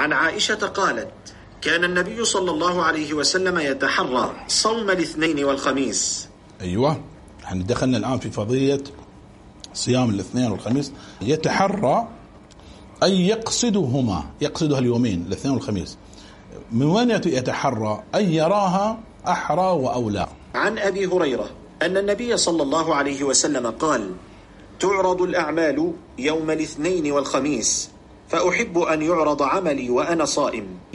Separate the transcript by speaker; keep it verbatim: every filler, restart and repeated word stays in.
Speaker 1: عن عائشة قالت: كان النبي صلى الله عليه وسلم يتحرى صوم الاثنين والخميس.
Speaker 2: أيوة، احنا دخلنا الآن في فضيلة صيام الاثنين والخميس. يتحرى أي يقصدهما، يقصدها اليومين الاثنين والخميس. من وين يتحرى؟ أي يراها أحرى وأولى.
Speaker 1: عن أبي هريرة أن النبي صلى الله عليه وسلم قال: تعرض الأعمال يوم الاثنين والخميس، فأحب أن يعرض عملي وأنا صائم.